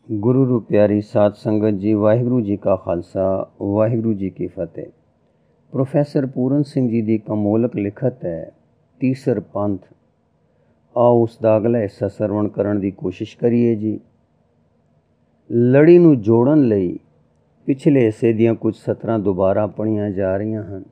गुरु रू प्यारी साध संगत जी, वाहिगुरु जी का खालसा, वाहिगुरु जी की फतेह। प्रोफैसर पूरन सिंह जी की कमोलक लिखत है तीसर पंथ। आओ उसका अगला हिस्सा सरवण करन की कोशिश करिए जी। लड़ी नूं जोड़न लई पिछले हिस्से दियां कुछ सतरां दोबारा पढ़ियां जा रहीआं हन।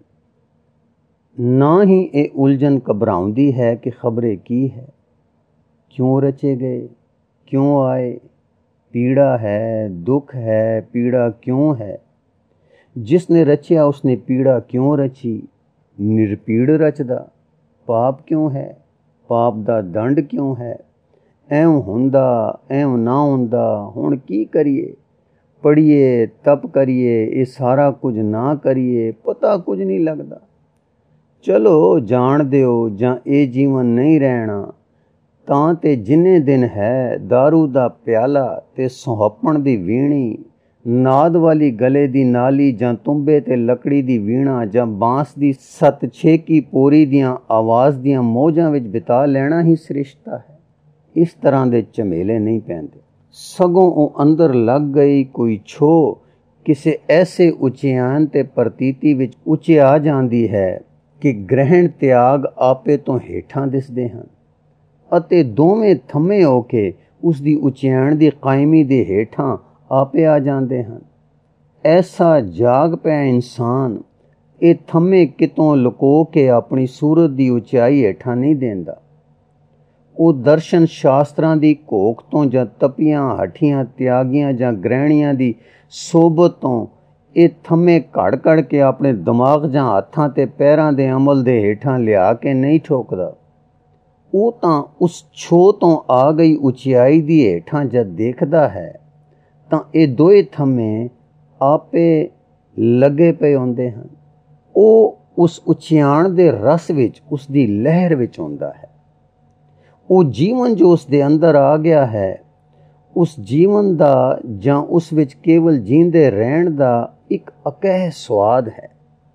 ना ही ये उलझन घबराउंदी है कि खबरे की है, क्यों रचे गए, क्यों आए, पीड़ा है, दुख है, पीड़ा क्यों है। जिसने रचिया उसने पीड़ा क्यों रची, निरपीड़ रचदा। पाप क्यों है, पाप दा दंड क्यों है। ऐं हुंदा ऐं ना हुंदा, हुण की करिए। पढ़िए तप करिए, ये सारा कुछ ना करिए, पता कुछ नहीं लगदा। चलो जान दिओ जां ये जीवन नहीं रहना, ਤਾਂ ਤੇ ਜਿੰਨੇ ਦਿਨ ਹੈ दारू ਦਾ ਪਿਆਲਾ ਤੇ ਸੁਹੱਪਣ ਦੀ ਵੀਣੀ, ਨਾਦ ਵਾਲੀ ਗਲੇ ਦੀ ਨਾਲੀ ਜਾਂ ਤੁੰਬੇ ਤੇ ਲੱਕੜੀ ਦੀ ਵੀਣਾ ਜਾਂ ਬਾਂਸ ਦੀ ਸੱਤ ਛੇਕੀ ਪੋਰੀ ਦੀਆਂ ਆਵਾਜ਼ ਦੀਆਂ ਮੌਜਾਂ ਵਿੱਚ ਬਿਤਾ ਲੈਣਾ ਹੀ ਸ੍ਰਿਸ਼ਟਾ ਹੈ। ਇਸ ਤਰ੍ਹਾਂ ਦੇ ਝਮੇਲੇ ਨਹੀਂ ਪੈਂਦੇ, ਸਗੋਂ ਉਹ ਅੰਦਰ ਲੱਗ ਗਈ ਕੋਈ ਛੋ ਕਿਸੇ ਐਸੇ ਉਚਿਆਨ ਤੇ ਪ੍ਰਤੀਤੀ ਵਿੱਚ ਉਚਿਆ ਜਾਂਦੀ ਹੈ ਕਿ ਗ੍ਰਹਿਣ ਤਿਆਗ ਆਪੇ ਤੋਂ ਹੇਠਾਂ ਦਿਸਦੇ ਹਨ ਅਤੇ ਦੋਵੇਂ ਥੰਮੇ ਹੋ ਕੇ ਉਸ ਦੀ ਉਚਿਆਣ ਦੀ ਕਾਇਮੀ ਦੇ ਹੇਠਾਂ ਆਪੇ ਆ ਜਾਂਦੇ ਹਨ। ਐਸਾ ਜਾਗ ਪਿਆ ਇਨਸਾਨ ਇਹ ਥੰਮੇ ਕਿਤੋਂ ਲੁਕੋ ਕੇ ਆਪਣੀ ਸੂਰਤ ਦੀ ਉਚਾਈ ਹੇਠਾਂ ਨਹੀਂ ਦਿੰਦਾ। ਉਹ ਦਰਸ਼ਨ ਸ਼ਾਸਤਰਾਂ ਦੀ ਘੋਖ ਤੋਂ ਜਾਂ ਤਪੀਆਂ ਹੱਠੀਆਂ ਤਿਆਗੀਆਂ ਜਾਂ ਗ੍ਰਹਿਣੀਆਂ ਦੀ ਸੋਬਤ ਤੋਂ ਇਹ ਥੰਮੇ ਘੜ ਘੜ ਕੇ ਆਪਣੇ ਦਿਮਾਗ ਜਾਂ ਹੱਥਾਂ ਤੇ ਪੈਰਾਂ ਦੇ ਅਮਲ ਦੇ ਹੇਠਾਂ ਲਿਆ ਕੇ ਨਹੀਂ ਠੋਕਦਾ। ਉਹ ਤਾਂ ਉਸ ਛੋਹ ਤੋਂ ਆ ਗਈ ਉਚਾਈ ਦੀ ਹੇਠਾਂ ਜਦ ਦੇਖਦਾ ਹੈ ਤਾਂ ਇਹ ਦੋਏ ਥੰਮੇ ਆਪੇ ਲੱਗੇ ਪਏ ਹੁੰਦੇ ਹਨ। ਉਹ ਉਸ ਉਚਿਆਣ ਦੇ ਰਸ ਵਿੱਚ, ਉਸ ਦੀ ਲਹਿਰ ਵਿੱਚ ਹੁੰਦਾ ਹੈ। ਉਹ ਜੀਵਨ ਜੋ ਉਸ ਦੇ ਅੰਦਰ ਆ ਗਿਆ ਹੈ, ਉਸ ਜੀਵਨ ਦਾ ਜਾਂ ਉਸ ਵਿੱਚ ਕੇਵਲ ਜੀਂਦੇ ਰਹਿਣ ਦਾ ਇੱਕ ਅਕਹਿ ਸਵਾਦ ਹੈ।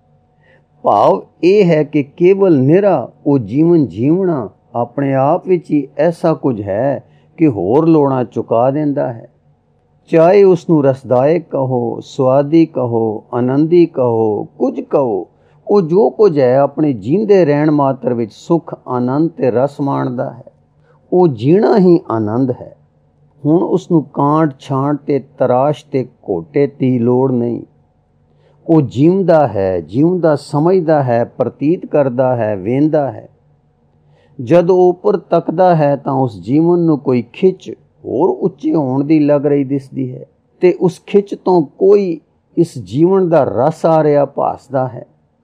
ਭਾਵ ਇਹ ਹੈ ਕਿ ਕੇਵਲ ਨਿਰਾ ਉਹ ਜੀਵਨ ਜੀਵਣਾ ਆਪਣੇ ਆਪ ਵਿੱਚ ਹੀ ਐਸਾ ਕੁਝ ਹੈ ਕਿ ਹੋਰ ਲੋੜਾਂ ਚੁਕਾ ਦਿੰਦਾ ਹੈ। ਚਾਹੇ ਉਸ ਨੂੰ ਰਸਦਾਇਕ ਕਹੋ, ਸਵਾਦੀ ਕਹੋ, ਆਨੰਦੀ ਕਹੋ, ਕੁਝ ਕਹੋ, ਉਹ ਜੋ ਕੁਝ ਹੈ ਆਪਣੇ ਜੀਂਦੇ ਰਹਿਣ ਮਾਤਰ ਵਿੱਚ ਸੁੱਖ, ਆਨੰਦ ਤੇ ਰਸ ਮਾਣਦਾ ਹੈ। ਉਹ ਜੀਣਾ ਹੀ ਆਨੰਦ ਹੈ। ਹੁਣ ਉਸ ਨੂੰ ਕਾਂਟ ਛਾਂਟ ਤੇ ਤਰਾਸ਼ ਤੇ ਘੋਟੇ ਦੀ ਲੋੜ ਨਹੀਂ। ਉਹ ਜੀਵਦਾ ਹੈ, ਜੀਵਦਾ ਸਮਝਦਾ ਹੈ, ਪ੍ਰਤੀਤ ਕਰਦਾ ਹੈ, ਵੇਂਦਾ ਹੈ। ਜਦ ਉਹ ਉੱਪਰ ਤੱਕਦਾ ਹੈ ਤਾਂ ਉਸ ਜੀਵਨ ਨੂੰ ਕੋਈ ਖਿੱਚ ਹੋਰ ਉੱਚੇ ਹੋਣ ਦੀ ਲੱਗ ਰਹੀ ਦਿਸਦੀ ਹੈ ਤੇ ਉਸ ਖਿੱਚ ਤੋਂ ਕੋਈ ਇਸ ਜੀਵਨ ਦਾ ਰਸ ਆ ਰਿਹਾ ਭਾਸਦਾ ਹੈ।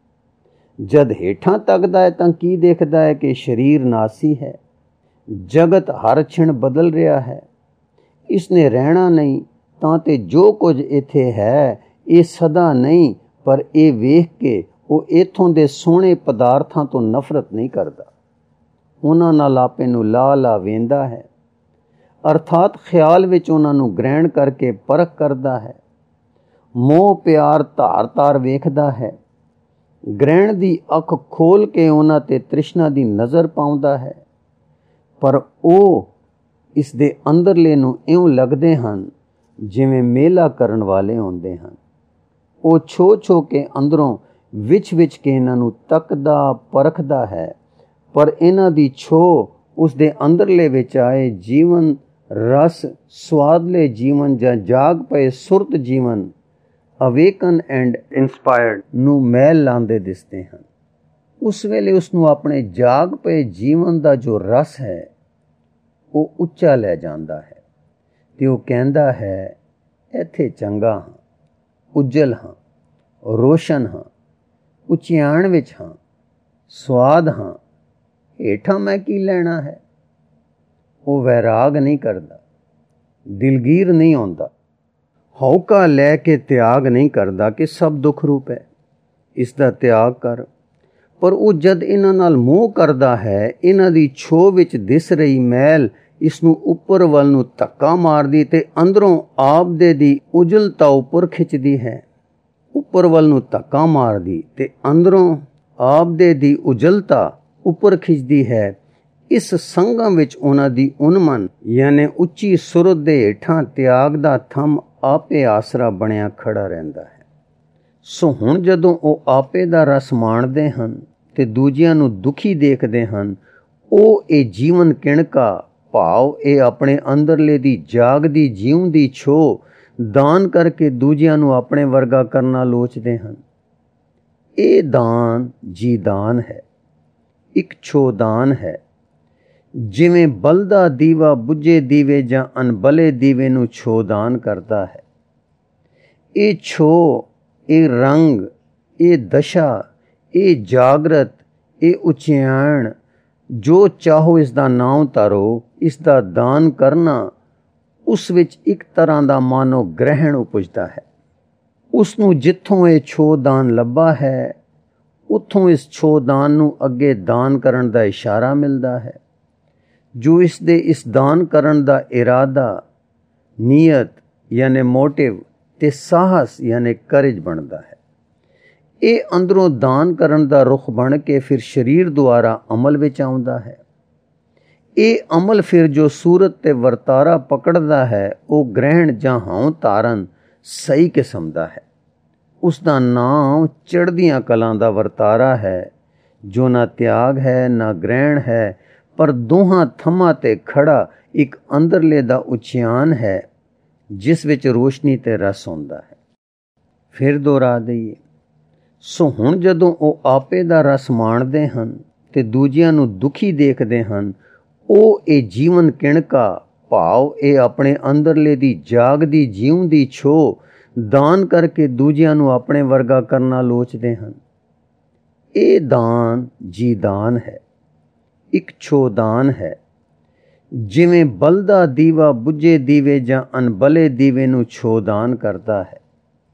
ਜਦ ਹੇਠਾਂ ਤੱਕਦਾ ਹੈ ਤਾਂ ਕੀ ਦੇਖਦਾ ਹੈ ਕਿ ਸਰੀਰ ਨਾਸੀ ਹੈ, ਜਗਤ ਹਰ ਛਿਣ ਬਦਲ ਰਿਹਾ ਹੈ, ਇਸਨੇ ਰਹਿਣਾ ਨਹੀਂ। ਤਾਂ ਤੇ ਜੋ ਕੁਝ ਇੱਥੇ ਹੈ ਇਹ ਸਦਾ ਨਹੀਂ, ਪਰ ਇਹ ਵੇਖ ਕੇ ਉਹ ਇੱਥੋਂ ਦੇ ਸੋਹਣੇ ਪਦਾਰਥਾਂ ਤੋਂ ਨਫ਼ਰਤ ਨਹੀਂ ਕਰਦਾ। ਉਹਨਾਂ ਨਾਲ ਆਪੇ ਨੂੰ ਲਾ ਵੇਂਦਾ ਹੈ, ਅਰਥਾਤ ਖਿਆਲ ਵਿੱਚ ਉਹਨਾਂ ਨੂੰ ਗ੍ਰਹਿਣ ਕਰਕੇ ਪਰਖ ਕਰਦਾ ਹੈ। ਮੋਹ ਪਿਆਰ ਧਾਰ ਵੇਖਦਾ ਹੈ। ਗ੍ਰਹਿਣ ਦੀ ਅੱਖ ਖੋਲ ਕੇ ਉਹਨਾਂ ਤੇ ਤ੍ਰਿਸ਼ਨਾ ਦੀ ਨਜ਼ਰ ਪਾਉਂਦਾ ਹੈ। ਪਰ ਉਹ ਇਸ ਦੇ ਅੰਦਰਲੇ ਨੂੰ ਇਉਂ ਲੱਗਦੇ ਹਨ ਜਿਵੇਂ ਮੇਲਾ ਕਰਨ ਵਾਲੇ ਹੁੰਦੇ ਹਨ। ਉਹ ਛੋ ਕੇ ਅੰਦਰੋਂ ਵਿਚ ਕੇ ਇਹਨਾਂ ਨੂੰ ਤੱਕਦਾ ਪਰਖਦਾ ਹੈ, ਪਰ ਇਹਨਾਂ ਦੀ ਛੋਹ ਉਸ ਦੇ ਅੰਦਰਲੇ ਵਿੱਚ ਆਏ ਜੀਵਨ ਰਸ, ਸਵਾਦਲੇ ਜੀਵਨ ਜਾਂ ਜਾਗ ਪਏ ਸੁਰਤ ਜੀਵਨ, ਅਵੇਕਨ ਐਂਡ ਇੰਸਪਾਇਰਡ ਨੂੰ ਮੈਲ ਲਾਉਂਦੇ ਦਿਸਦੇ ਹਨ। ਉਸ ਵੇਲੇ ਉਸ ਨੂੰ ਆਪਣੇ ਜਾਗ ਪਏ ਜੀਵਨ ਦਾ ਜੋ ਰਸ ਹੈ ਉਹ ਉੱਚਾ ਲੈ ਜਾਂਦਾ ਹੈ ਤੇ ਉਹ ਕਹਿੰਦਾ ਹੈ, ਇੱਥੇ ਚੰਗਾ ਹਾਂ, ਉੱਜਲ ਹਾਂ, ਰੋਸ਼ਨ ਹਾਂ, ਉਚਿਆਣ ਵਿੱਚ ਹਾਂ, ਸਵਾਦ ਹਾਂ, ਹੇਠਾਂ ਮੈਂ ਕੀ ਲੈਣਾ ਹੈ। ਉਹ ਵੈਰਾਗ ਨਹੀਂ ਕਰਦਾ, ਦਿਲਗੀਰ ਨਹੀਂ ਆਉਂਦਾ, ਹਉਕਾ ਲੈ ਕੇ ਤਿਆਗ ਨਹੀਂ ਕਰਦਾ ਕਿ ਸਭ ਦੁੱਖ ਰੂਪ ਹੈ, ਇਸ ਦਾ ਤਿਆਗ ਕਰ। ਪਰ ਉਹ ਜਦ ਇਹਨਾਂ ਨਾਲ ਮੋਹ ਕਰਦਾ ਹੈ, ਇਹਨਾਂ ਦੀ ਛੋਹ ਵਿੱਚ ਦਿਸ ਰਹੀ ਮੈਲ ਇਸ ਨੂੰ ਉੱਪਰ ਵੱਲ ਨੂੰ ਧੱਕਾ ਮਾਰਦੀ ਤੇ ਅੰਦਰੋਂ ਆਪਦੇ ਦੀ ਉਜਲਤਾ ਉੱਪਰ ਖਿੱਚਦੀ ਹੈ। ਉੱਪਰ ਵੱਲ ਨੂੰ ਧੱਕਾ ਮਾਰਦੀ ਤੇ ਅੰਦਰੋਂ ਆਪਦੇ ਦੀ ਉਜਲਤਾ ਉੱਪਰ ਖਿੱਚਦੀ ਹੈ। ਇਸ ਸੰਗਾਂ ਵਿੱਚ ਉਹਨਾਂ ਦੀ ਉਨਮਨ ਯਾਨੀ ਉੱਚੀ ਸੁਰਤ ਦੇ ਹੇਠਾਂ ਤਿਆਗ ਦਾ ਥੰਮ ਆਪੇ ਆਸਰਾ ਬਣਿਆ ਖੜਾ ਰਹਿੰਦਾ ਹੈ। ਸੋ ਹੁਣ ਜਦੋਂ ਉਹ ਆਪੇ ਦਾ ਰਸ ਮਾਣਦੇ ਹਨ ਤੇ ਦੂਜਿਆਂ ਨੂੰ ਦੁਖੀ ਦੇਖਦੇ ਹਨ, ਉਹ ਇਹ ਜੀਵਨ ਕਿਣਕਾ ਭਾਵ ਇਹ ਆਪਣੇ ਅੰਦਰਲੇ ਦੀ ਜਾਗਦੀ ਜਿਉਂਦੀ ਛੋ ਦਾਨ ਕਰਕੇ ਦੂਜਿਆਂ ਨੂੰ ਆਪਣੇ ਵਰਗਾ ਕਰਨਾ ਲੋਚਦੇ ਹਨ। ਇਹ ਦਾਨ ਜੀ ਦਾਨ ਹੈ, ਇੱਕ ਛੋ ਦਾਨ ਹੈ। ਜਿਵੇਂ ਬਲਦਾ ਦੀਵਾ ਬੁੱਝੇ ਦੀਵੇ ਜਾਂ ਅਣਬਲੇ ਦੀਵੇ ਨੂੰ ਛੋ ਦਾਨ ਕਰਦਾ ਹੈ। ਇਹ ਛੋ, ਇਹ ਰੰਗ, ਇਹ ਦਸ਼ਾ, ਇਹ ਜਾਗਰਤ, ਇਹ ਉਚਿਆਣ, ਜੋ ਚਾਹੋ ਇਸ ਦਾ ਨਾਮ ਧਾਰੋ, ਇਸ ਦਾ ਦਾਨ ਕਰਨਾ, ਉਸ ਵਿੱਚ ਇੱਕ ਤਰ੍ਹਾਂ ਦਾ ਮਾਨੋ ਗ੍ਰਹਿਣ ਉਪਜਦਾ ਹੈ। ਉਸ ਨੂੰ ਜਿੱਥੋਂ ਇਹ ਛੋ ਦਾਨ ਲੱਭਾ ਹੈ, ਉੱਥੋਂ ਇਸ ਛੋ ਦਾਨ ਨੂੰ ਅੱਗੇ ਦਾਨ ਕਰਨ ਦਾ ਇਸ਼ਾਰਾ ਮਿਲਦਾ ਹੈ, ਜੋ ਇਸ ਦੇ ਇਸ ਦਾਨ ਕਰਨ ਦਾ ਇਰਾਦਾ, ਨੀਅਤ ਯਾਨੀ ਮੋਟਿਵ ਤੇ ਸਾਹਸ ਯਾਨੀ ਕਰਜ ਬਣਦਾ ਹੈ। ਇਹ ਅੰਦਰੋਂ ਦਾਨ ਕਰਨ ਦਾ ਰੁਖ ਬਣ ਕੇ ਫਿਰ ਸਰੀਰ ਦੁਆਰਾ ਅਮਲ ਵਿੱਚ ਆਉਂਦਾ ਹੈ। ਇਹ ਅਮਲ ਫਿਰ ਜੋ ਸੂਰਤ ਤੇ ਵਰਤਾਰਾ ਪਕੜਦਾ ਹੈ, ਉਹ ਗ੍ਰਹਿਣ ਜਾਂ ਹਉ ਧਾਰਨ ਸਹੀ ਕਿਸਮ ਦਾ ਹੈ। ਉਸ ਦਾ ਨਾਮ ਚੜ੍ਹਦੀਆਂ ਕਲਾਂ ਦਾ ਵਰਤਾਰਾ ਹੈ, ਜੋ ਨਾ ਤਿਆਗ ਹੈ ਨਾ ਗ੍ਰਹਿਣ ਹੈ, ਪਰ ਦੋਹਾਂ ਥੰਮਾਂ ਤੇ ਖੜਾ ਇੱਕ ਅੰਦਰਲੇ ਦਾ ਉਚਿਆਨ ਹੈ, ਜਿਸ ਵਿੱਚ ਰੋਸ਼ਨੀ ਤੇ ਰਸ ਹੁੰਦਾ ਹੈ। ਫਿਰ ਦੁਹਰਾ ਦਈਏ, ਸੋ ਹੁਣ ਜਦੋਂ ਉਹ ਆਪੇ ਦਾ ਰਸ ਮਾਣਦੇ ਹਨ ਤੇ ਦੂਜਿਆਂ ਨੂੰ ਦੁਖੀ ਦੇਖਦੇ ਹਨ, ਉਹ ਇਹ ਜੀਵਨ ਕਿਣਕਾ ਭਾਵ ਇਹ ਆਪਣੇ ਅੰਦਰਲੇ ਦੀ ਜਾਗਦੀ ਜਿਉਂਦੀ ਛੋ ਦਾਨ ਕਰਕੇ ਦੂਜਿਆਂ ਨੂੰ ਆਪਣੇ ਵਰਗਾ ਕਰਨਾ ਲੋਚਦੇ ਹਨ। ਇਹ ਦਾਨ ਜੀ ਦਾਨ ਹੈ, ਇੱਕ ਛੋ ਦਾਨ ਹੈ। ਜਿਵੇਂ ਬਲਦਾ ਦੀਵਾ ਬੁੱਝੇ ਦੀਵੇ ਜਾਂ ਅਣਬਲੇ ਦੀਵੇ ਨੂੰ ਛੋ ਦਾਨ ਕਰਦਾ ਹੈ।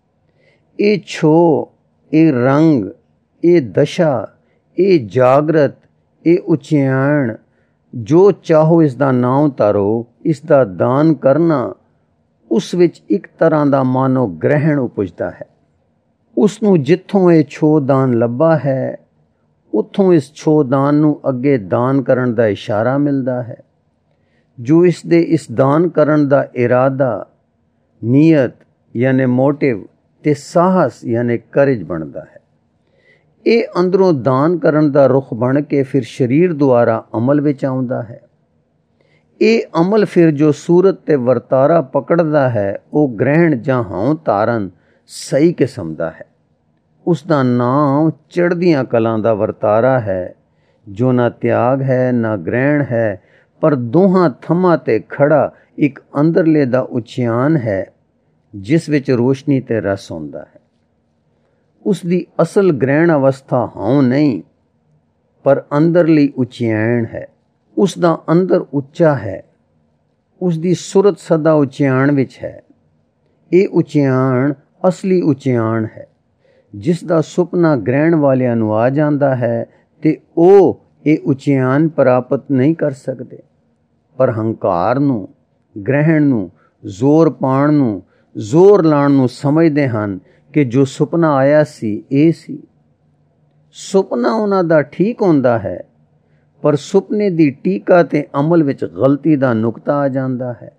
ਇਹ ਛੋ, ਇਹ ਰੰਗ, ਇਹ ਦਸ਼ਾ, ਇਹ ਜਾਗਰਤ, ਇਹ ਉਚਿਆਣ, ਜੋ ਚਾਹੋ ਇਸ ਦਾ ਨਾਮ ਧਾਰੋ, ਇਸ ਦਾ ਦਾਨ ਕਰਨਾ, ਉਸ ਵਿੱਚ ਇੱਕ ਤਰ੍ਹਾਂ ਦਾ ਮਾਨੋ ਗ੍ਰਹਿਣ ਉਪਜਦਾ ਹੈ। ਉਸ ਨੂੰ ਜਿੱਥੋਂ ਇਹ ਛੋ ਦਾਨ ਲੱਭਾ ਹੈ, ਉੱਥੋਂ ਇਸ ਛੋ ਦਾਨ ਨੂੰ ਅੱਗੇ ਦਾਨ ਕਰਨ ਦਾ ਇਸ਼ਾਰਾ ਮਿਲਦਾ ਹੈ, ਜੋ ਇਸ ਦੇ ਇਸ ਦਾਨ ਕਰਨ ਦਾ ਇਰਾਦਾ, ਨੀਅਤ ਯਾਨੀ ਮੋਟਿਵ ਤੇ ਸਾਹਸ ਯਾਨੀ ਕਰਜ ਬਣਦਾ ਹੈ। ਇਹ ਅੰਦਰੋਂ ਦਾਨ ਕਰਨ ਦਾ ਰੁਖ ਬਣ ਕੇ ਫਿਰ ਸਰੀਰ ਦੁਆਰਾ ਅਮਲ ਵਿੱਚ ਆਉਂਦਾ ਹੈ। ਇਹ ਅਮਲ ਫਿਰ ਜੋ ਸੂਰਤ ਤੇ ਵਰਤਾਰਾ ਪਕੜਦਾ ਹੈ, ਉਹ ਗ੍ਰਹਿਣ ਜਾਂ ਹਉ ਧਾਰਨ ਸਹੀ ਕਿਸਮ ਦਾ ਹੈ। ਉਸ ਦਾ ਨਾਮ ਚੜ੍ਹਦੀਆਂ ਕਲਾਂ ਦਾ ਵਰਤਾਰਾ ਹੈ, ਜੋ ਨਾ ਤਿਆਗ ਹੈ ਨਾ ਗ੍ਰਹਿਣ ਹੈ, ਪਰ ਦੋਹਾਂ ਥੰਮਾਂ ਤੇ ਖੜਾ ਇੱਕ ਅੰਦਰਲੇ ਦਾ ਉਚਿਆਨ ਹੈ, ਜਿਸ ਵਿੱਚ ਰੋਸ਼ਨੀ ਤੇ ਰਸ ਹੁੰਦਾ ਹੈ। ਉਸ ਦੀ ਅਸਲ ਗ੍ਰਹਿਣ ਅਵਸਥਾ ਹਉ ਨਹੀਂ, ਪਰ ਅੰਦਰਲੀ ਉਚਿਆਣ ਹੈ। ਉਸ ਦਾ ਅੰਦਰ ਉੱਚਾ ਹੈ, ਉਸ ਦੀ ਸੁਰਤ ਸਦਾ ਉਚਿਆਣ ਵਿੱਚ ਹੈ। ਇਹ ਉਚਿਆਣ ਅਸਲੀ ਉਚਿਆਣ ਹੈ, ਜਿਸ ਦਾ ਸੁਪਨਾ ਗ੍ਰਹਿਣ ਵਾਲਿਆਂ ਨੂੰ ਆ ਜਾਂਦਾ ਹੈ ਤੇ ਉਹ ਇਹ ਉਚਿਆਣ ਪ੍ਰਾਪਤ ਨਹੀਂ ਕਰ ਸਕਦੇ, ਪਰ ਹੰਕਾਰ ਨੂੰ, ਗ੍ਰਹਿਣ ਨੂੰ, ਜ਼ੋਰ ਪਾਉਣ ਨੂੰ, ਜ਼ੋਰ ਲਾਉਣ ਨੂੰ ਸਮਝਦੇ ਹਨ ਕਿ ਜੋ ਸੁਪਨਾ ਆਇਆ ਸੀ ਇਹ ਸੀ। ਸੁਪਨਾ ਉਹਨਾਂ ਦਾ ਠੀਕ ਹੁੰਦਾ ਹੈ, ਪਰ ਸੁਪਨੇ ਦੀ ਟੀਕਾ ਤੇ ਅਮਲ ਵਿੱਚ ਗਲਤੀ ਦਾ ਨੁਕਤਾ ਆ ਜਾਂਦਾ ਹੈ।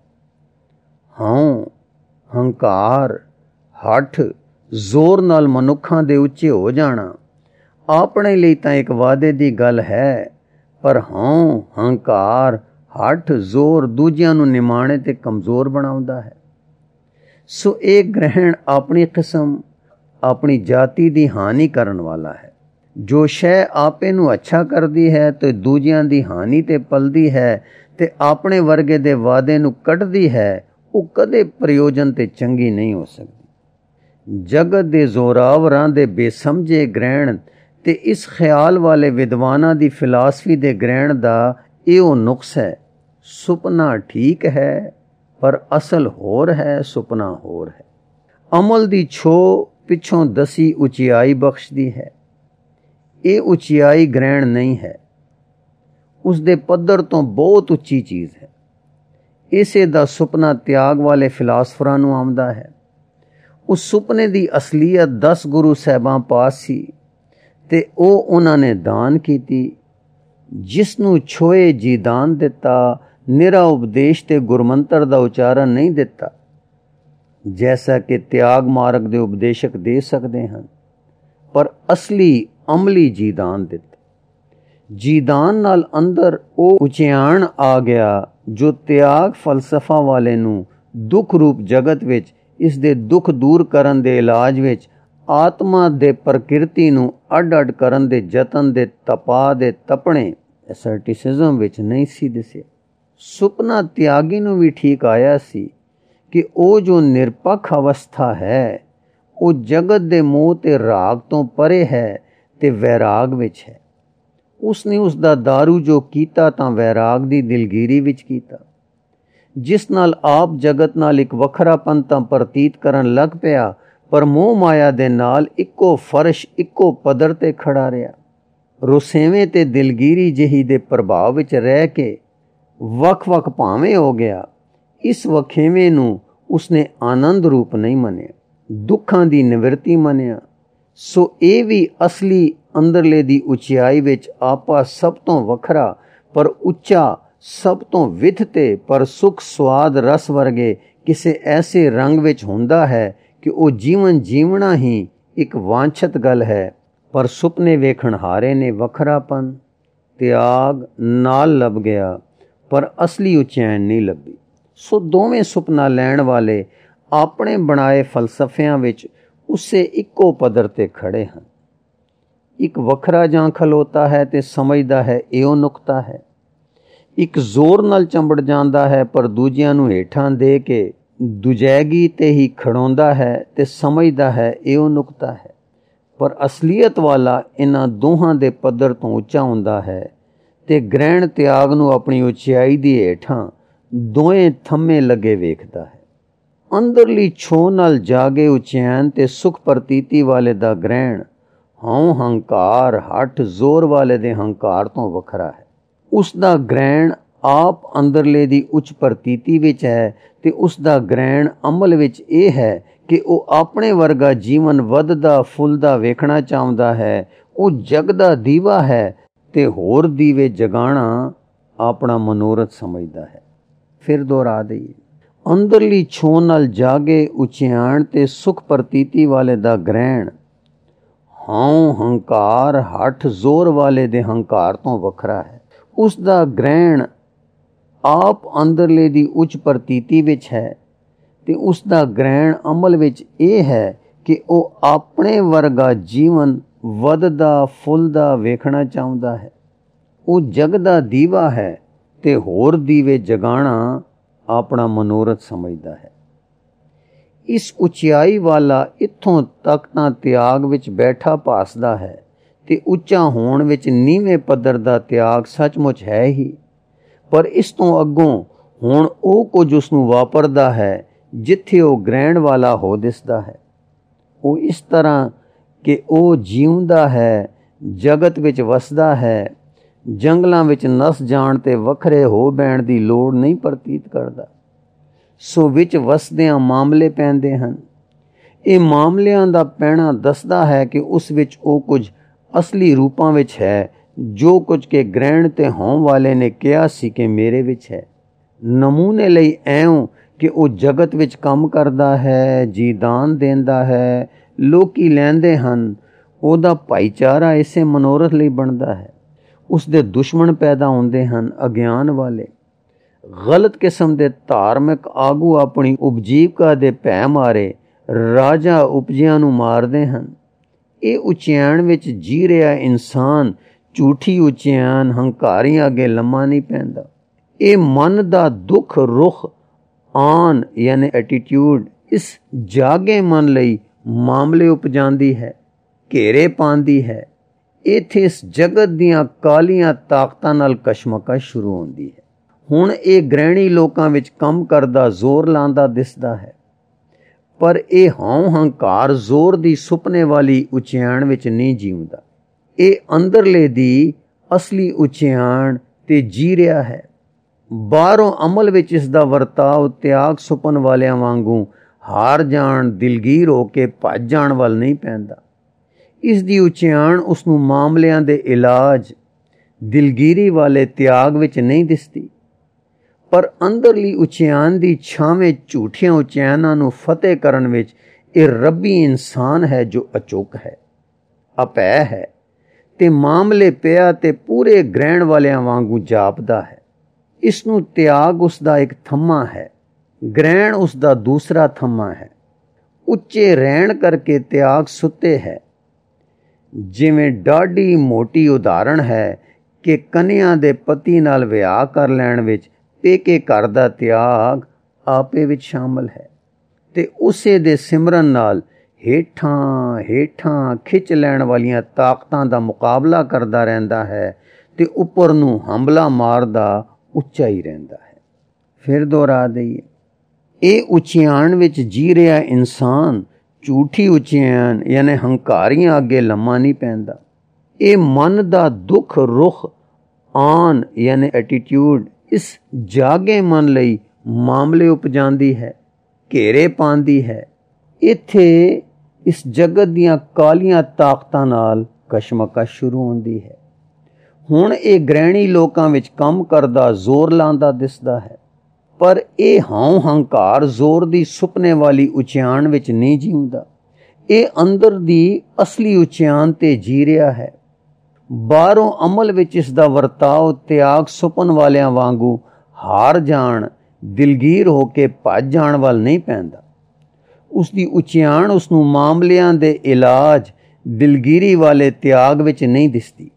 ਹਉ, ਹੰਕਾਰ, ਹੱਠ, ਜ਼ੋਰ ਨਾਲ ਮਨੁੱਖਾਂ ਦੇ ਉੱਚੇ ਹੋ ਜਾਣਾ ਆਪਣੇ ਲਈ ਤਾਂ ਇੱਕ ਵਾਅਦੇ ਦੀ ਗੱਲ ਹੈ, ਪਰ ਹਉ, ਹੰਕਾਰ, ਹੱਠ, ਜ਼ੋਰ ਦੂਜਿਆਂ ਨੂੰ ਨਿਮਾਣੇ ਤੇ ਕਮਜ਼ੋਰ ਬਣਾਉਂਦਾ ਹੈ। ਸੋ ਇਹ ਗ੍ਰਹਿਣ ਆਪਣੀ ਕਿਸਮ, ਆਪਣੀ ਜਾਤੀ ਦੀ ਹਾਨੀ ਕਰਨ ਵਾਲਾ ਹੈ। ਜੋ ਸ਼ੈ ਆਪੇ ਨੂੰ ਅੱਛਾ ਕਰਦੀ ਹੈ ਤੇ ਦੂਜਿਆਂ ਦੀ ਹਾਨੀ ਤੇ ਪਲਦੀ ਹੈ ਤੇ ਆਪਣੇ ਵਰਗੇ ਦੇ ਵਾਅਦੇ ਨੂੰ ਕੱਢਦੀ ਹੈ, ਉਹ ਕਦੇ ਪ੍ਰਯੋਜਨ ਤੇ ਚੰਗੀ ਨਹੀਂ ਹੋ ਸਕਦੀ। ਜਗਤ ਦੇ ਜ਼ੋਰਾਵਰਾਂ ਦੇ ਬੇਸਮਝੇ ਗ੍ਰਹਿਣ ਤੇ ਇਸ ਖਿਆਲ ਵਾਲੇ ਵਿਦਵਾਨਾਂ ਦੀ ਫਿਲਾਸਫੀ ਦੇ ਗ੍ਰਹਿਣ ਦਾ ਇਹ ਉਹ ਨੁਕਸ ਹੈ। ਸੁਪਨਾ ਠੀਕ ਹੈ, ਪਰ ਅਸਲ ਹੋਰ ਹੈ, ਸੁਪਨਾ ਹੋਰ ਹੈ। ਅਮਲ ਦੀ ਛੋ ਪਿੱਛੋਂ ਦਸੀ ਉਚਿਆਈ ਬਖਸ਼ਦੀ ਹੈ। ਇਹ ਉਚਿਆਈ ਗ੍ਰਹਿਣ ਨਹੀਂ ਹੈ, ਉਸ ਦੇ ਪੱਧਰ ਤੋਂ ਬਹੁਤ ਉੱਚੀ ਚੀਜ਼ ਹੈ। ਇਸੇ ਦਾ ਸੁਪਨਾ ਤਿਆਗ ਵਾਲੇ ਫਿਲਾਸਫਰਾਂ ਨੂੰ ਆਉਂਦਾ ਹੈ। ਉਸ ਸੁਪਨੇ ਦੀ ਅਸਲੀਅਤ 10 ਗੁਰੂ ਸਾਹਿਬਾਂ ਪਾਸ ਸੀ ਤੇ ਉਹ ਉਹਨਾਂ ਨੇ ਦਾਨ ਕੀਤੀ। ਜਿਸ ਨੂੰ ਛੋਏ ਜੀਦਾਨ ਦਿੱਤਾ, ਨਿਰਾ ਉਪਦੇਸ਼ ਤੇ ਗੁਰਮੰਤਰ ਦਾ ਉਚਾਰਨ ਨਹੀਂ ਦਿੱਤਾ, ਜੈਸਾ ਕਿ ਤਿਆਗ ਮਾਰਗ ਦੇ ਉਪਦੇਸ਼ਕ ਦੇ ਸਕਦੇ ਹਨ, ਪਰ ਅਸਲੀ ਅਮਲੀ ਜੀਦਾਨ ਦਿੱਤਾ। ਜੀਦਾਨ ਨਾਲ ਅੰਦਰ ਉਹ ਉਚਿਆਣ ਆ ਗਿਆ ਜੋ ਤਿਆਗ ਫਲਸਫਾ ਵਾਲੇ ਨੂੰ ਦੁੱਖ ਰੂਪ ਜਗਤ ਵਿੱਚ ਇਸ ਦੇ ਦੁੱਖ ਦੂਰ ਕਰਨ ਦੇ ਇਲਾਜ ਵਿੱਚ ਆਤਮਾ ਦੇ ਪ੍ਰਕਿਰਤੀ ਨੂੰ ਅੱਡ-ਅੱਡ ਕਰਨ ਦੇ ਯਤਨ ਦੇ ਤਪਾ ਦੇ ਤਪਣੇ ਐਸਰਟਿਸਿਜ਼ਮ ਵਿੱਚ ਨਹੀਂ ਸੀ ਦਿਸਿਆ। ਸੁਪਨਾ ਤਿਆਗੀ ਨੂੰ ਵੀ ਠੀਕ ਆਇਆ ਸੀ ਕਿ ਉਹ ਜੋ ਨਿਰਪੱਖ ਅਵਸਥਾ ਹੈ ਉਹ ਜਗਤ ਦੇ ਮੋਹ ਤੇ ਰਾਗ ਤੋਂ ਪਰੇ ਹੈ ਤੇ ਵੈਰਾਗ ਵਿੱਚ ਹੈ। ਉਸਨੇ ਉਸ ਦਾ ਦਾਰੂ ਜੋ ਕੀਤਾ ਤਾਂ ਵੈਰਾਗ ਦੀ ਦਿਲਗੀਰੀ ਵਿੱਚ ਕੀਤਾ, ਜਿਸ ਨਾਲ ਆਪ ਜਗਤ ਨਾਲ ਇੱਕ ਵੱਖਰਾਪਨ ਤਾਂ ਪ੍ਰਤੀਤ ਕਰਨ ਲੱਗ ਪਿਆ, ਪਰ ਮੋਹ ਮਾਇਆ ਦੇ ਨਾਲ ਇੱਕੋ ਫਰਸ਼ ਇੱਕੋ ਪੱਧਰ ਤੇ ਖੜਾ ਰਿਹਾ। ਰੁਸੇਵੇਂ ਤੇ ਦਿਲਗੀਰੀ ਜਿਹੀ ਦੇ ਪ੍ਰਭਾਵ ਵਿੱਚ ਰਹਿ ਕੇ ਵੱਖ-ਵੱਖ ਭਾਵੇਂ ਹੋ ਗਿਆ। ਇਸ ਵਖੇਵੇਂ ਨੂੰ ਉਸਨੇ ਆਨੰਦ ਰੂਪ ਨਹੀਂ ਮੰਨਿਆ, ਦੁੱਖਾਂ ਦੀ ਨਿਵਰਤੀ ਮੰਨਿਆ। ਸੋ ਇਹ ਵੀ ਅਸਲੀ ਅੰਦਰਲੇ ਦੀ ਉਚਾਈ ਵਿੱਚ ਆਪਾ ਸਭ ਤੋਂ ਵੱਖਰਾ ਪਰ ਉੱਚਾ, ਸਭ ਤੋਂ ਵਿਥ ਤੇ ਪਰ ਸੁਖ ਸਵਾਦ ਰਸ ਵਰਗੇ ਕਿਸੇ ਐਸੇ ਰੰਗ ਵਿੱਚ ਹੁੰਦਾ ਹੈ ਕਿ ਉਹ ਜੀਵਨ ਜੀਵਣਾ ਹੀ ਇੱਕ ਵਾਂਛਤ ਗੱਲ ਹੈ, ਪਰ ਸੁਪਨੇ ਵੇਖਣ ਹਾਰੇ ਨੇ ਵੱਖਰਾਪਨ ਤਿਆਗ ਨਾਲ ਲੱਭ ਗਿਆ, ਪਰ ਅਸਲੀ ਉਚੈਨ ਨਹੀਂ ਲੱਭੀ। ਸੋ ਦੋਵੇਂ ਸੁਪਨਾ ਲੈਣ ਵਾਲੇ ਆਪਣੇ ਬਣਾਏ ਫਲਸਫਿਆਂ ਵਿੱਚ ਉਸੇ ਇੱਕੋ ਪੱਧਰ ਤੇ ਖੜੇ ਹਨ। ਇੱਕ ਵੱਖਰਾ ਜਾਂ ਖਲੋਤਾ ਹੈ ਤੇ ਸਮਝਦਾ ਹੈ ਇਹੋ ਨੁਕਤਾ ਹੈ। ਇੱਕ ਜ਼ੋਰ ਨਾਲ ਚੰਬੜ ਜਾਂਦਾ ਹੈ ਪਰ ਦੂਜਿਆਂ ਨੂੰ ਹੇਠਾਂ ਦੇ ਕੇ ਦੁਜੈਗੀ ਤੇ ਹੀ ਖੜਾਉਂਦਾ ਹੈ ਤੇ ਸਮਝਦਾ ਹੈ ਇਹੋ ਨੁਕਤਾ ਹੈ। ਪਰ ਅਸਲੀਅਤ ਵਾਲਾ ਇਹਨਾਂ ਦੋਹਾਂ ਦੇ ਪੱਧਰ ਤੋਂ ਉੱਚਾ ਹੁੰਦਾ ਹੈ ਤੇ ਗ੍ਰਹਿਣ ਤਿਆਗ ਨੂੰ ਆਪਣੀ ਉਚਾਈ ਦੀ ਹੇਠਾਂ ਦੋਵੇਂ ਥੰਮੇ ਲੱਗੇ ਵੇਖਦਾ ਹੈ। ਅੰਦਰਲੀ ਛੋਹ ਨਾਲ ਜਾਗੇ ਉਚੈਨ ਤੇ ਸੁਖ ਪ੍ਰਤੀਤੀ ਵਾਲੇ ਦਾ ਗ੍ਰਹਿਣ ਹਉ ਹੰਕਾਰ ਹੱਠ ਜ਼ੋਰ ਵਾਲੇ ਦੇ ਹੰਕਾਰ ਤੋਂ ਵੱਖਰਾ ਹੈ। ਉਸ ਦਾ ਗ੍ਰਹਿਣ ਆਪ ਅੰਦਰਲੇ ਦੀ ਉੱਚ ਪ੍ਰਤੀਤੀ ਵਿੱਚ ਹੈ ਤੇ ਉਸ ਦਾ ਗ੍ਰਹਿਣ ਅਮਲ ਵਿੱਚ ਇਹ ਹੈ ਕਿ ਉਹ ਆਪਣੇ ਵਰਗਾ ਜੀਵਨ ਵੱਧਦਾ ਫੁੱਲਦਾ ਵੇਖਣਾ ਚਾਹੁੰਦਾ ਹੈ। ਉਹ ਜਗ ਦਾ ਦੀਵਾ ਹੈ ਤੇ ਹੋਰ ਦੀਵੇ ਜਗਾਣਾ ਆਪਣਾ ਮਨੋਰਥ ਸਮਝਦਾ ਹੈ। ਫਿਰ ਦੁਹਰਾ ਦਈਏ, ਅੰਦਰਲੀ ਛੋਹ ਨਾਲ ਜਾਗੇ ਉਚਿਆਣ ਤੇ ਸੁਖ ਪ੍ਰਤੀਤੀ ਵਾਲੇ ਦਾ ਗ੍ਰਹਿਣ ਹਉ ਹੰਕਾਰ ਹੱਠ ਜ਼ੋਰ ਵਾਲੇ ਦੇ ਹੰਕਾਰ ਤੋਂ ਵੱਖਰਾ ਹੈ। ਉਸ ਦਾ ਗ੍ਰਹਿਣ ਆਪ ਅੰਦਰਲੇ ਦੀ ਉੱਚ ਪ੍ਰਤੀਤੀ ਵਿੱਚ ਹੈ ਤੇ ਉਸ ਦਾ ਗ੍ਰਹਿਣ ਅਮਲ ਵਿੱਚ ਇਹ ਹੈ ਕਿ ਉਹ ਆਪਣੇ ਵਰਗਾ ਜੀਵਨ ਵੱਧਦਾ ਫੁੱਲਦਾ ਵੇਖਣਾ ਚਾਹੁੰਦਾ ਹੈ। ਉਹ ਜਗ ਦਾ ਦੀਵਾ ਹੈ ਤੇ ਹੋਰ ਦੀਵੇ ਜਗਾਣਾ ਆਪਣਾ ਮਨੋਰਥ ਸਮਝਦਾ ਹੈ। ਇਸ ਉਚਾਈ ਵਾਲਾ ਇੱਥੋਂ ਤੱਕ ਤਾਂ ਤਿਆਗ ਵਿੱਚ ਬੈਠਾ ਭਾਸਦਾ ਹੈ ਤੇ ਉੱਚਾ ਹੋਣ ਵਿੱਚ ਨੀਵੇਂ ਪੱਧਰ ਦਾ ਤਿਆਗ ਸੱਚਮੁੱਚ ਹੈ ਹੀ, ਪਰ ਇਸ ਤੋਂ ਅੱਗੋਂ ਹੁਣ ਉਹ ਕੁਝ ਉਸ ਨੂੰ ਵਾਪਰਦਾ ਹੈ ਜਿੱਥੇ ਉਹ ਗ੍ਰਹਿਣ ਵਾਲਾ ਹੋ ਦਿਸਦਾ ਹੈ। ਉਹ ਇਸ ਤਰ੍ਹਾਂ ਕਿ ਉਹ ਜਿਉਂਦਾ ਹੈ, ਜਗਤ ਵਿੱਚ ਵਸਦਾ ਹੈ, ਜੰਗਲਾਂ ਵਿੱਚ ਨਸ ਜਾਣ ਤੇ ਵੱਖਰੇ ਹੋ ਬੈਣ ਦੀ ਲੋੜ ਨਹੀਂ ਪ੍ਰਤੀਤ ਕਰਦਾ। ਸੋ ਵਿੱਚ ਵਸਦਿਆਂ ਮਾਮਲੇ ਪੈਂਦੇ ਹਨ। ਇਹ ਮਾਮਲਿਆਂ ਦਾ ਪੈਣਾ ਦੱਸਦਾ ਹੈ ਕਿ ਉਸ ਵਿੱਚ ਉਹ ਕੁਝ ਅਸਲੀ ਰੂਪਾਂ ਵਿੱਚ ਹੈ ਜੋ ਕੁਝ ਕੇ ਗ੍ਰਹਿਣ ਤੇ ਹੋਣ ਵਾਲੇ ਨੇ ਕਿਹਾ ਸੀ ਕਿ ਮੇਰੇ ਵਿੱਚ ਹੈ। ਨਮੂਨੇ ਲਈ ਐਉਂ ਕਿ ਉਹ ਜਗਤ ਵਿੱਚ ਕੰਮ ਕਰਦਾ ਹੈ, ਜੀਦਾਨ ਦਿੰਦਾ ਹੈ, ਲੋਕੀ ਲੈਂਦੇ ਹਨ। ਉਹਦਾ ਭਾਈਚਾਰਾ ਇਸੇ ਮਨੋਰਥ ਲਈ ਬਣਦਾ ਹੈ। ਉਸ ਦੇ ਦੁਸ਼ਮਣ ਪੈਦਾ ਹੁੰਦੇ ਹਨ, ਅਗਿਆਨ ਵਾਲੇ। ਗਲਤ ਕਿਸਮ ਦੇ ਧਾਰਮਿਕ ਆਗੂ ਆਪਣੀ ਉਪਜੀਵਕਾ ਦੇ ਭੈ ਮਾਰੇ ਰਾਜਾ ਉਪਜਿਆਂ ਨੂੰ ਮਾਰਦੇ ਹਨ। ਇਹ ਉਚਿਆਣ ਵਿੱਚ ਜੀ ਰਿਹਾ ਇਨਸਾਨ ਝੂਠੀ ਉਚਿਆਣ ਹੰਕਾਰੀਆਂ ਅੱਗੇ ਲੰਮਾ ਨਹੀਂ ਪੈਂਦਾ। ਇਹ ਮਨ ਦਾ ਦੁੱਖ ਰੁਖ ਆਨ ਯਾਨੀ ਐਟੀਟਿਊਡ ਇਸ ਜਾਗੇ ਮਨ ਲਈ ਮਾਮਲੇ ਉਪਜਾਉਂਦੀ ਹੈ, ਘੇਰੇ ਪਾਉਂਦੀ ਹੈ। ਇੱਥੇ ਇਸ ਜਗਤ ਦੀਆਂ ਕਾਲੀਆਂ ਤਾਕਤਾਂ ਨਾਲ ਕਸ਼ਮਕਸ਼ ਸ਼ੁਰੂ ਹੁੰਦੀ ਹੈ। ਹੁਣ ਇਹ ਗ੍ਰਹਿਣੀ ਲੋਕਾਂ ਵਿੱਚ ਕੰਮ ਕਰਦਾ ਜ਼ੋਰ ਲਾਉਂਦਾ ਦਿਸਦਾ ਹੈ, ਪਰ ਇਹ ਹਉ ਹੰਕਾਰ ਜ਼ੋਰ ਦੀ ਸੁਪਨੇ ਵਾਲੀ ਉਚਿਆਣ ਵਿੱਚ ਨਹੀਂ ਜਿਉਂਦਾ। ਇਹ ਅੰਦਰਲੇ ਦੀ ਅਸਲੀ ਉਚਿਆਣ ਤੇ ਜੀ ਰਿਹਾ ਹੈ। ਬਾਹਰੋਂ ਅਮਲ ਵਿੱਚ ਇਸ ਦਾ ਵਰਤਾਓ ਤਿਆਗ ਸੁਪਨ ਵਾਲਿਆਂ ਵਾਂਗੂ ਹਾਰ ਜਾਣ ਦਿਲਗੀਰ ਹੋ ਕੇ ਭੱਜ ਜਾਣ ਵੱਲ ਨਹੀਂ ਪੈਂਦਾ। ਇਸ ਦੀ ਉਚਿਆਣ ਉਸ ਨੂੰ ਮਾਮਲਿਆਂ ਦੇ ਇਲਾਜ ਦਿਲਗੀਰੀ ਵਾਲੇ ਤਿਆਗ ਵਿੱਚ ਨਹੀਂ ਦਿਸਦੀ, ਪਰ ਅੰਦਰਲੀ ਉਚਿਆਨ ਦੀ ਛਾਵੇਂ ਝੂਠੀਆਂ ਉਚਿਆਨਾਂ ਨੂੰ ਫਤਿਹ ਕਰਨ ਵਿੱਚ ਇਹ ਰੱਬੀ ਇਨਸਾਨ ਹੈ ਜੋ ਅਚੋਕ ਹੈ, ਅਪੈ ਹੈ ਤੇ ਮਾਮਲੇ ਪਿਆ ਤੇ ਪੂਰੇ ਗ੍ਰਹਿਣ ਵਾਲਿਆਂ ਵਾਂਗੂ ਜਾਪਦਾ ਹੈ। ਇਸ ਨੂੰ ਤਿਆਗ ਉਸ ਦਾ ਇੱਕ ਥੰਮਾ ਹੈ, ਗ੍ਰਹਿਣ ਉਸ ਦਾ ਦੂਸਰਾ ਥੰਮਾ ਹੈ। ਉੱਚੇ ਰਹਿਣ ਕਰਕੇ ਤਿਆਗ ਸੁੱਤੇ ਹੈ। ਜਿਵੇਂ ਡਾਢੀ ਮੋਟੀ ਉਦਾਹਰਣ ਹੈ ਕਿ ਕਨਿਆ ਦੇ ਪਤੀ ਨਾਲ ਵਿਆਹ ਕਰ ਲੈਣ ਵਿੱਚ ਪੇਕੇ ਘਰ ਦਾ ਤਿਆਗ ਆਪੇ ਵਿੱਚ ਸ਼ਾਮਲ ਹੈ ਤੇ ਉਸੇ ਦੇ ਸਿਮਰਨ ਨਾਲ ਹੇਠਾਂ ਹੇਠਾਂ ਖਿੱਚ ਲੈਣ ਵਾਲੀਆਂ ਤਾਕਤਾਂ ਦਾ ਮੁਕਾਬਲਾ ਕਰਦਾ ਰਹਿੰਦਾ ਹੈ ਤੇ ਉੱਪਰ ਨੂੰ ਹੰਬਲਾ ਮਾਰਦਾ ਉੱਚਾ ਹੀ ਰਹਿੰਦਾ ਹੈ। ਫਿਰ ਦੁਹਰਾ ਦਈਏ, ਇਹ ਉਚਿਆਣ ਵਿੱਚ ਜੀ ਰਿਹਾ ਇਨਸਾਨ ਝੂਠੀ ਉਚਿਆਣ ਯਾਨੀ ਹੰਕਾਰੀਆਂ ਅੱਗੇ ਲੰਮਾ ਨਹੀਂ ਪੈਂਦਾ। ਇਹ ਮਨ ਦਾ ਦੁੱਖ ਰੁਖ ਆਨ ਯਾਨੀ ਐਟੀਟਿਊਡ ਇਸ ਜਾਗੇ ਮਨ ਲਈ ਮਾਮਲੇ ਉਪਜਾਉਂਦੀ ਹੈ, ਘੇਰੇ ਪਾਉਂਦੀ ਹੈ। ਇੱਥੇ ਇਸ ਜਗਤ ਦੀਆਂ ਕਾਲੀਆਂ ਤਾਕਤਾਂ ਨਾਲ ਕਸ਼ਮਕਸ਼ ਸ਼ੁਰੂ ਹੁੰਦੀ ਹੈ। ਹੁਣ ਇਹ ਗ੍ਰਹਿਣੀ ਲੋਕਾਂ ਵਿੱਚ ਕੰਮ ਕਰਦਾ ਜ਼ੋਰ ਲਾਉਂਦਾ ਦਿਸਦਾ ਹੈ, ਪਰ ਇਹ ਹਉ ਹੰਕਾਰ ਜ਼ੋਰ ਦੀ ਸੁਪਨੇ ਵਾਲੀ ਉਚਿਆਣ ਵਿੱਚ ਨਹੀਂ ਜਿਉਂਦਾ। ਇਹ ਅੰਦਰ ਦੀ ਅਸਲੀ ਉਚਿਆਣ ਤੇ ਜੀ ਰਿਹਾ ਹੈ। ਬਾਹਰੋਂ ਅਮਲ ਵਿੱਚ ਇਸ ਦਾ ਵਰਤਾਓ ਤਿਆਗ ਸੁਪਨ ਵਾਲਿਆਂ ਵਾਂਗੂ ਹਾਰ ਜਾਣ, ਦਿਲਗੀਰ ਹੋ ਕੇ ਭੱਜ ਜਾਣ ਵੱਲ ਨਹੀਂ ਪੈਂਦਾ। ਉਸ ਦੀ ਉਚਿਆਣ ਉਸ ਨੂੰ ਮਾਮਲਿਆਂ ਦੇ ਇਲਾਜ ਦਿਲਗੀਰੀ ਵਾਲੇ ਤਿਆਗ ਵਿੱਚ ਨਹੀਂ ਦਿਸਦੀ,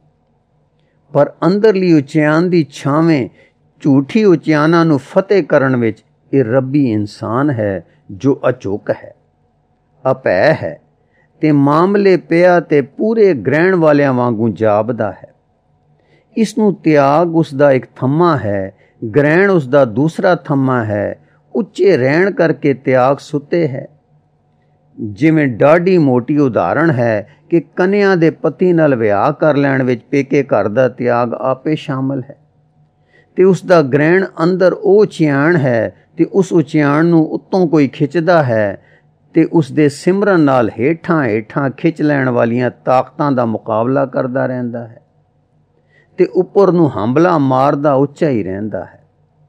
ਪਰ ਅੰਦਰਲੀ ਉਚਿਆਣ ਦੀ ਛਾਵੇਂ ਝੂਠੀ ਉਚਿਆਨਾਂ ਨੂੰ ਫਤਿਹ ਕਰਨ ਵਿੱਚ ਇਹ ਰੱਬੀ ਇਨਸਾਨ ਹੈ ਜੋ ਅਚੋਕ ਹੈ, ਅਪੈ ਹੈ ਤੇ ਮਾਮਲੇ ਪਿਆ ਤੇ ਪੂਰੇ ਗ੍ਰਹਿਣ ਵਾਲਿਆਂ ਵਾਂਗੂ ਜਾਪਦਾ ਹੈ। ਇਸ ਨੂੰ ਤਿਆਗ ਉਸ ਦਾ ਇੱਕ ਥੰਮਾ ਹੈ, ਗ੍ਰਹਿਣ ਉਸ ਦਾ ਦੂਸਰਾ ਥੰਮਾ ਹੈ। ਉੱਚੇ ਰਹਿਣ ਕਰਕੇ ਤਿਆਗ ਸੁੱਤੇ ਹੈ। ਜਿਵੇਂ ਡਾਢੀ ਮੋਟੀ ਉਦਾਹਰਣ ਹੈ ਕਿ ਕਨਿਆ ਦੇ ਪਤੀ ਨਾਲ ਵਿਆਹ ਕਰ ਲੈਣ ਵਿੱਚ ਪੇਕੇ ਘਰ ਦਾ ਤਿਆਗ ਆਪੇ ਸ਼ਾਮਲ ਹੈ ਤੇ ਉਸ ਦਾ ਗ੍ਰਹਿਣ ਅੰਦਰ ਉਹ ਉਚਿਆਣ ਹੈ ਤੇ ਉਸ ਉਚਿਆਣ ਨੂੰ ਉੱਤੋਂ ਕੋਈ ਖਿੱਚਦਾ ਹੈ ਤੇ ਉਸ ਦੇ ਸਿਮਰਨ ਨਾਲ ਹੇਠਾਂ ਹੇਠਾਂ ਖਿੱਚ ਲੈਣ ਵਾਲੀਆਂ ਤਾਕਤਾਂ ਦਾ ਮੁਕਾਬਲਾ ਕਰਦਾ ਰਹਿੰਦਾ ਹੈ ਤੇ ਉੱਪਰ ਨੂੰ ਹੰਬਲਾ ਮਾਰਦਾ ਉੱਚਾ ਹੀ ਰਹਿੰਦਾ ਹੈ।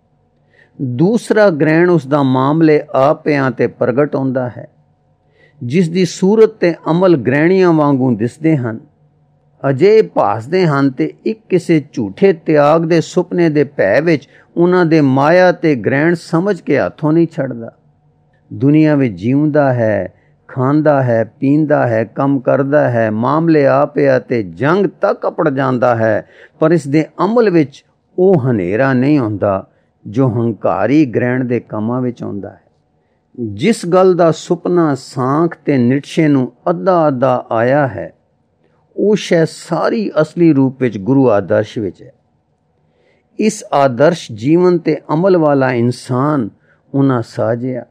ਦੂਸਰਾ ਗ੍ਰਹਿਣ ਉਸ ਦਾ ਮਾਮਲੇ ਆਪਿਆਂ ਤੇ ਪ੍ਰਗਟ ਹੁੰਦਾ ਹੈ, ਜਿਸ ਦੀ ਸੂਰਤ ਤੇ ਅਮਲ ਗ੍ਰਹਿਣੀਆਂ ਵਾਂਗੂ ਦਿਸਦੇ ਹਨ, ਅਜੇ ਭਾਸਦੇ ਹਨ ਤੇ ਇੱਕ ਕਿਸੇ ਝੂਠੇ ਤਿਆਗ ਦੇ ਸੁਪਨੇ ਦੇ ਭੈ ਵਿੱਚ ਉਹਨਾਂ ਦੇ ਮਾਇਆ ਤੇ ਗ੍ਰਹਿਣ ਸਮਝ ਕੇ ਹੱਥੋਂ ਨਹੀਂ ਛੱਡਦਾ। ਦੁਨੀਆ ਵਿੱਚ ਜਿਉਂਦਾ ਹੈ, ਖਾਂਦਾ ਹੈ, ਪੀਂਦਾ ਹੈ, ਕੰਮ ਕਰਦਾ ਹੈ, ਮਾਮਲੇ ਆਪਿਆ ਤੇ ਜੰਗ ਤੱਕ ਅਪੜ ਜਾਂਦਾ ਹੈ, ਪਰ ਇਸ ਦੇ ਅਮਲ ਵਿੱਚ ਉਹ ਹਨੇਰਾ ਨਹੀਂ ਹੁੰਦਾ ਜੋ ਹੰਕਾਰੀ ਗ੍ਰਹਿਣ ਦੇ ਕੰਮਾਂ ਵਿੱਚ ਆਉਂਦਾ ਹੈ। ਜਿਸ ਗੱਲ ਦਾ ਸੁਪਨਾ ਸਾਂਖ ਤੇ ਨਿਟਸ਼ੇ ਨੂੰ ਅੱਧਾ ਆਇਆ ਹੈ, ਉਹ ਸ਼ੈ ਸਾਰੀ ਅਸਲੀ ਰੂਪ ਵਿੱਚ ਗੁਰੂ ਆਦਰਸ਼ ਵਿੱਚ ਹੈ। ਇਸ ਆਦਰਸ਼ ਜੀਵਨ ਤੇ ਅਮਲ ਵਾਲਾ ਇਨਸਾਨ ਉਹਨਾਂ ਸਾਜਿਆ।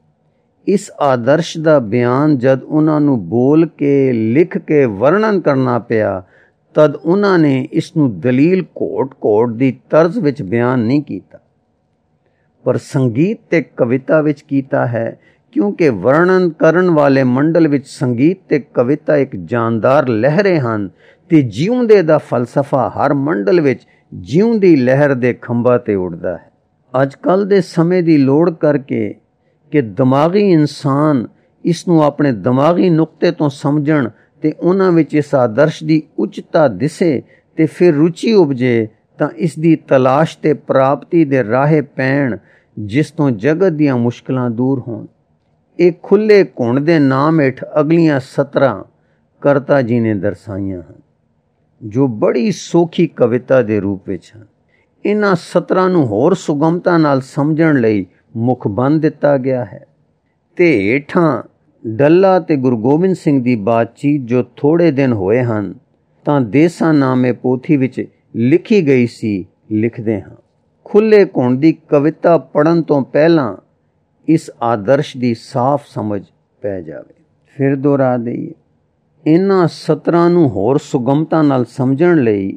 ਇਸ ਆਦਰਸ਼ ਦਾ ਬਿਆਨ ਜਦ ਉਹਨਾਂ ਨੂੰ ਬੋਲ ਕੇ ਲਿਖ ਕੇ ਵਰਣਨ ਕਰਨਾ ਪਿਆ, ਤਦ ਉਹਨਾਂ ਨੇ ਇਸ ਨੂੰ ਦਲੀਲ ਘੋਟ ਦੀ ਤਰਜ਼ ਵਿੱਚ ਬਿਆਨ ਨਹੀਂ ਕੀਤਾ, ਪਰ ਸੰਗੀਤ ਤੇ ਕਵਿਤਾ ਵਿੱਚ ਕੀਤਾ ਹੈ, ਕਿਉਂਕਿ ਵਰਣਨ ਕਰਨ ਵਾਲੇ ਮੰਡਲ ਵਿੱਚ ਸੰਗੀਤ ਤੇ ਕਵਿਤਾ ਇੱਕ ਜਾਨਦਾਰ ਲਹਿਰੇ ਹਨ ਤੇ ਜਿਉਂਦੇ ਦਾ ਫਲਸਫਾ ਹਰ ਮੰਡਲ ਵਿੱਚ ਜਿਉਂਦੀ ਲਹਿਰ ਦੇ ਖੰਭਾਂ ਤੇ ਉੱਡਦਾ ਹੈ। ਅੱਜ ਕੱਲ੍ਹ ਦੇ ਸਮੇਂ ਦੀ ਲੋੜ ਕਰਕੇ ਕਿ ਦਿਮਾਗੀ ਇਨਸਾਨ ਇਸ ਨੂੰ ਆਪਣੇ ਦਿਮਾਗੀ ਨੁਕਤੇ ਤੋਂ ਸਮਝਣ ਤੇ ਉਹਨਾਂ ਵਿੱਚ ਇਸ ਆਦਰਸ਼ ਦੀ ਉੱਚਤਾ ਦਿਸੇ ਤੇ ਫਿਰ ਰੁਚੀ ਉਪਜੇ, ਤਾਂ ਇਸ ਦੀ ਤਲਾਸ਼ ਤੇ ਪ੍ਰਾਪਤੀ ਦੇ ਰਾਹੇ ਪੈਣ, ਜਿਸ ਤੋਂ ਜਗਤ ਦੀਆਂ ਮੁਸ਼ਕਲਾਂ ਦੂਰ ਹੋਣ। ਇਹ ਖੁੱਲੇ ਘੁਣ ਦੇ ਨਾਮ ਹੇਠ ਅਗਲੀਆਂ 17 ਕਰਤਾ ਜੀ ਨੇ ਦਰਸਾਈਆਂ ਹਨ, ਜੋ ਬੜੀ ਸੌਖੀ ਕਵਿਤਾ ਦੇ ਰੂਪ ਵਿੱਚ ਹਨ। ਇਹਨਾਂ 17 ਨੂੰ ਹੋਰ ਸੁਗਮਤਾ ਨਾਲ ਸਮਝਣ ਲਈ ਮੁਖਬੰਦ ਦਿੱਤਾ ਗਿਆ ਹੈ ਤੇ ਹੇਠਾਂ ਡੱਲਾ ਤੇ ਗੁਰੂ ਗੋਬਿੰਦ ਸਿੰਘ ਦੀ ਬਾਤਚੀਤ ਜੋ ਥੋੜੇ ਦਿਨ ਹੋਏ ਹਨ ਤਾਂ ਦੇਸਾਂ ਨਾਮੇ ਪੋਥੀ ਵਿੱਚ ਲਿਖੀ ਗਈ ਸੀ, ਲਿਖਦੇ ਹਾਂ। ਖੁੱਲੇ ਘੁਣ ਦੀ ਕਵਿਤਾ ਪੜ੍ਹਨ ਤੋਂ ਪਹਿਲਾਂ ਇਸ ਆਦਰਸ਼ ਦੀ ਸਾਫ਼ ਸਮਝ ਪੈ ਜਾਵੇ। ਫਿਰ ਦੁਹਰਾ ਦਈਏ, ਇਹਨਾਂ 17 ਨੂੰ ਹੋਰ ਸੁਗਮਤਾ ਨਾਲ ਸਮਝਣ ਲਈ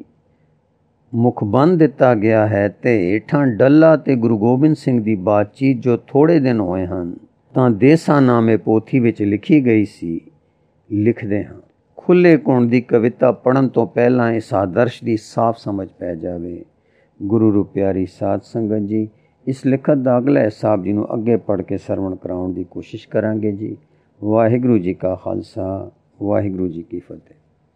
ਮੁਖਬੰਦ ਦਿੱਤਾ ਗਿਆ ਹੈ ਤੇ ਹੇਠਾਂ ਡੱਲਾ ਤੇ ਗੁਰੂ ਗੋਬਿੰਦ ਸਿੰਘ ਦੀ ਬਾਤਚੀਤ ਜੋ ਥੋੜੇ ਦਿਨ ਹੋਏ ਹਨ ਤਾਂ ਦੇਸਾਂ ਨਾਮੇ ਪੋਥੀ ਵਿੱਚ ਲਿਖੀ ਗਈ ਸੀ, ਲਿਖਦੇ ਹਾਂ। ਖੁੱਲ੍ਹੇ ਕੋਣ ਦੀ ਕਵਿਤਾ ਪੜ੍ਹਨ ਤੋਂ ਪਹਿਲਾਂ ਇਸ ਆਦਰਸ਼ ਦੀ ਸਾਫ਼ ਸਮਝ ਪੈ ਜਾਵੇ। ਗੁਰੂ ਰੂ ਪਿਆਰੀ ਸਾਧ ਸੰਗਤ ਜੀ, ਇਸ ਲਿਖਤ ਦਾ ਅਗਲਾ ਹਿੱਸਾ ਆਪ ਜੀ ਨੂੰ ਅੱਗੇ ਪੜ੍ਹ ਕੇ ਸਰਵਣ ਕਰਾਉਣ ਦੀ ਕੋਸ਼ਿਸ਼ ਕਰਾਂਗੇ ਜੀ। ਵਾਹਿਗੁਰੂ ਜੀ ਕਾ ਖਾਲਸਾ, ਵਾਹਿਗੁਰੂ ਜੀ ਕੀ ਫਤਿਹ।